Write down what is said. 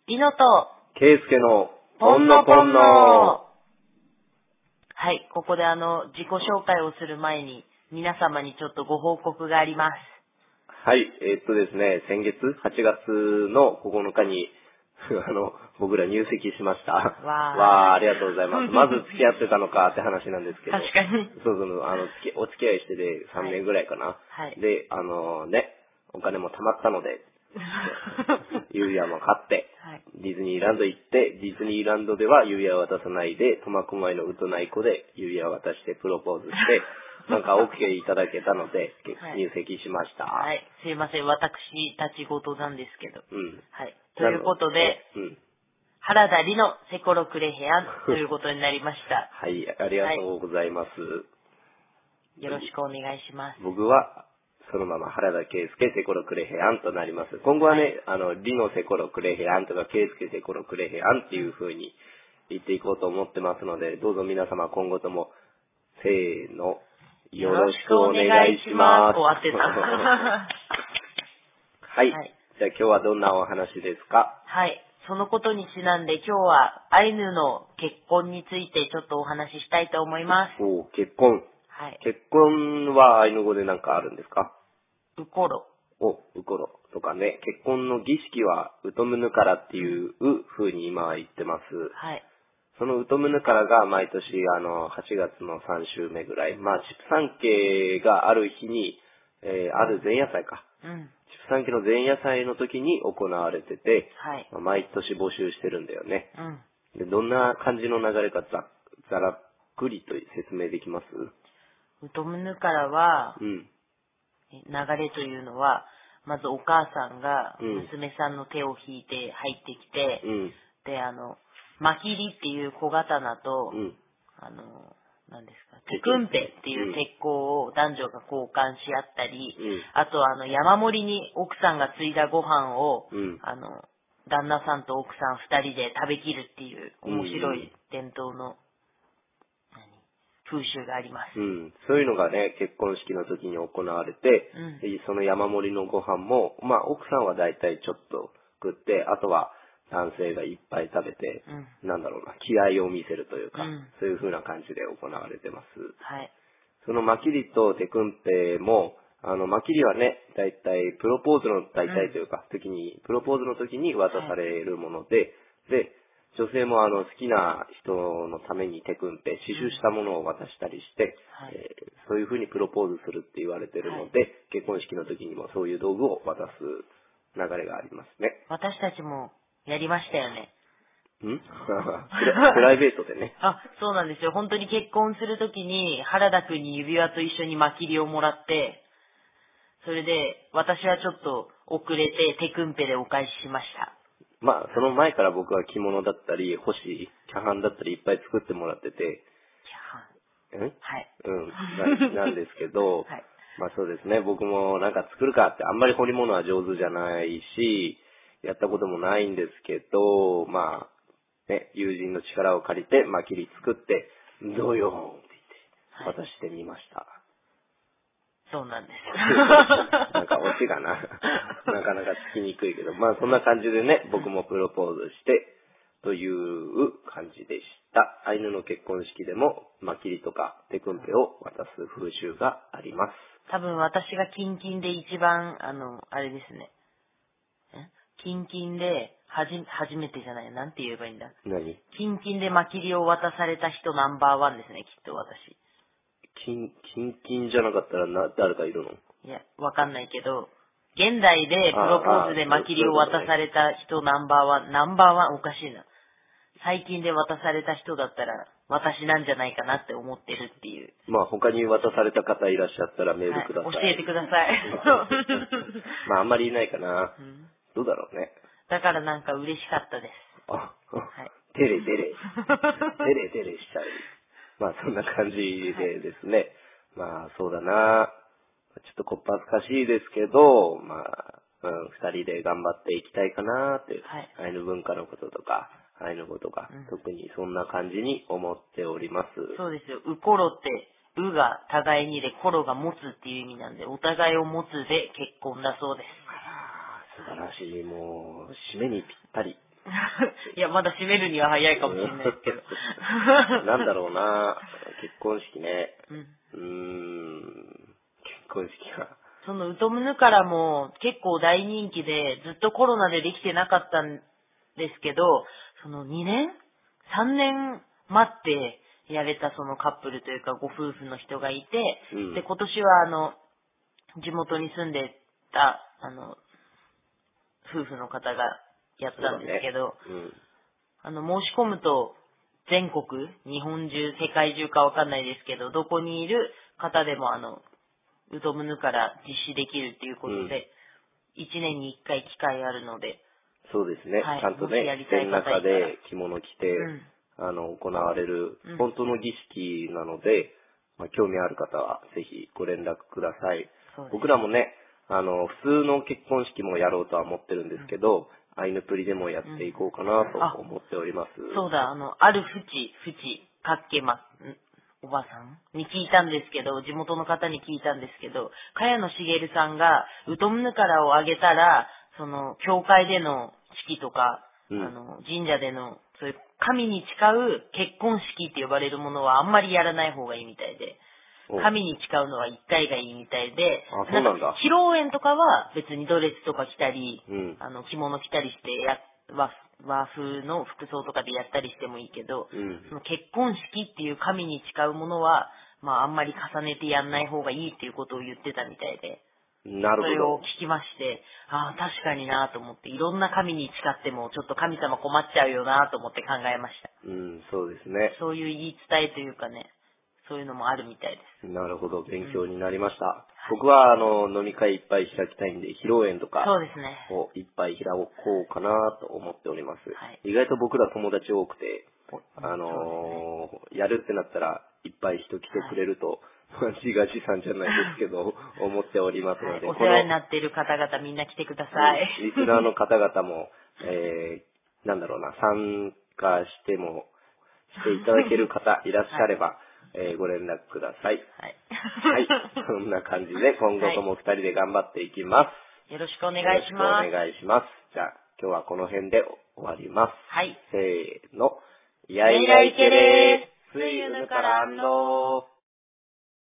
りのと、 ケイスケのポンノポンノ。はい、ここで自己紹介をする前に、皆様にちょっとご報告があります。 はい、ですね、先月、8月の9日に、僕ら入籍しました。わー、ありがとうございます。まず付き合ってたのかって話なんですけど。 確かに。 そう、お付き合いしてで3年ぐらいかな。 はい。 で、お金も貯まったので、ユーヤも買って、 はい、 ディズニーランド行って、ディズニーランドではユーヤを渡さないで、苫小牧のウトナイコでユーヤを渡してプロポーズして、なんか OK いただけたので、入籍しました。 はい。すいません、私たち事なんですけど。 うん。 はい。ということで、 うん。 原田理のセコロクレヘアンということになりました。 はい、ありがとうございます。 よろしくお願いします。 僕は、そのまま原田圭介セコロクレヘアンとなります。今後はね、リのセコロクレヘアンとか圭介セコロクレヘアンっていう風に言っていこうと思ってますので、どうぞ皆様今後とも、せーの、よろしくお願いします。 終わってた。 はい。じゃあ今日はどんなお話ですか？ はい。そのことにちなんで今日はアイヌの結婚についてちょっとお話ししたいと思います。 お、結婚。 はい。 結婚はアイヌ語で何かあるんですか？ ウコロ。 ウコロとかね。結婚の儀式はウトムヌカラっていう風に今は言ってます。 はい。 そのウトムヌカラが毎年8月の3週目ぐらい、まあ畜産系がある日に、ある前夜祭か。 うん。 畜産系の前夜祭の時に行われてて、 はい。 毎年募集してるんだよね。 うん。 で、どんな感じの流れかざらっくりと説明できます？ ウトムヌカラは、 うん。 流れというのは、まずお母さんがうん娘さんの手を引いて入ってきて、 うん。 で、マキリっていう小刀と、 うん。 何ですか、テクンペっていう鉄鋼を男女が交換し合ったり、 うん、 あと山盛りに奥さんが継いだご飯を、 うん、 旦那さんと奥さん二人で食べきるっていう面白い伝統の、風習があります。 うん。そういうのがね、結婚式の時に行われて、 うん、 でその山盛りのご飯も、まあ奥さんはだいたいちょっと食って、あとは男性がいっぱい食べて、 うん、 なんだろうな、気合を見せるというか、 うん、 そういう風な感じで行われてます。 はい。 そのマキリとテクンペも、マキリはね、だいたいプロポーズの大体というか、プロポーズの時に渡されるもので、で、女性も好きな人のためにテクンペ、刺繍したものを渡したりして、 はい、 そういう風にプロポーズするって言われてるので、はい、結婚式の時にもそういう道具を渡す流れがありますね。 私たちもやりましたよね。 プライベートでね。 あ、そうなんですよ。本当に結婚するときに原田くんに指輪と一緒にマキリをもらって、それで私はちょっと遅れてテクンペでお返ししました。 まあ、その前から僕は着物だったり、キャハンだったりいっぱい作ってもらってて。 キャハン？はい。 なんですけど、 はい、 まあそうですね、僕もなんか作るかって、あんまり彫り物は上手じゃないし、やったこともないんですけど、まあ、ね、友人の力を借りて、まきり作って、どうよーって言って、渡してみました。 そうなんです。 なんかオチがなかなかつきにくいけど、まあそんな感じでね、僕もプロポーズして、という感じでした。アイヌの結婚式でも、マキリとかテクンペを渡す風習があります。 多分私がキンキンで一番、あれですね。キンキンで、初めてじゃない、なんて言えばいいんだ。 何？ キンキンでマキリを渡された人ナンバーワンですね、きっと私。 キンキンじゃなかったら誰かいるの？ いや、わかんないけど、現代でプロポーズでマキリを渡された人ナンバーワンおかしいな。最近で渡された人だったら、私なんじゃないかなって思ってるっていう。 まあ他に渡された方いらっしゃったらメールください。 はい、教えてください。 まああんまりいないかな。どうだろうね。 だからなんか嬉しかったです。 はい。 デレしちゃう。まあそんな感じでですね。まあそうだな。ちょっとこっぱずかしいですけど、まあ、二人で頑張っていきたいかなっていう、アイヌ文化のこととか、アイヌ語とか、特にそんな感じに思っております。 そうですよ。ウコロって、ウが互いにで、コロが持つっていう意味なんで、お互いを持つで結婚だそうです。 素晴らしい。もう、締めにぴったり。 いや、まだ閉めるには早いかもしれないですけど。 なんだろうな、結婚式ね。 うん。 結婚式が。 そのウトムヌカラも結構大人気で、ずっとコロナでできてなかったんですけど、その2年 ?3 年待ってやれたそのカップルというかご夫婦の人がいて、で、今年は地元に住んでた、夫婦の方がやったんですけど、申し込むと全国、日本中、世界中かわかんないですけど、どこにいる方でもウトムヌから実施できるっていうことで、1年に1回機会あるので。 そうですね。 はい、 ちゃんとね、自然の中で着物着て、行われる本当の儀式なので、興味ある方はぜひご連絡ください。僕らもね、普通の結婚式もやろうとは思ってるんですけど、アイヌプリでもやっていこうかなと思っております。 そうだ、あるかっけま、おばさんに聞いたんですけど、地元の方に聞いたんですけど、茅野茂さんがウトムヌカラをあげたら、その、教会での式とか、神社での、そういう神に誓う結婚式って呼ばれるものはあんまりやらない方がいいみたいで、神に誓うのは1回がいいみたいで、 そうなんだ。 披露宴とかは別にドレスとか着たり、着物着たりして和風の服装とかでやったりしてもいいけど、その結婚式っていう神に誓うものは、あんまり重ねてやんない方がいいっていうことを言ってたみたいで。 なるほど。 それを聞きまして、確かになと思って、いろんな神に誓っても、ちょっと神様困っちゃうよなと思って考えました。 そうですね。 そういう言い伝えというかね、そういうのもあるみたいです。 なるほど、勉強になりました。僕は、飲み会いっぱい開きたいんで、披露宴とかそうですね。 をいっぱい開こうかなと思っております。意外と僕ら友達多くて、やるってなったら、いっぱい人来てくれると、自画自賛じゃないですけど、思っておりますので。 お世話になっている方々みんな来てください。 リスナーの方々も、参加していただける方いらっしゃれば、ご連絡ください。はい。そんな感じで、今後とも2人で頑張っていきます。 よろしくお願いします。 よろしくお願いします。じゃあ、今日はこの辺で終わります。 はい。 せーの。やいらいけれー。スイユヌからんどー。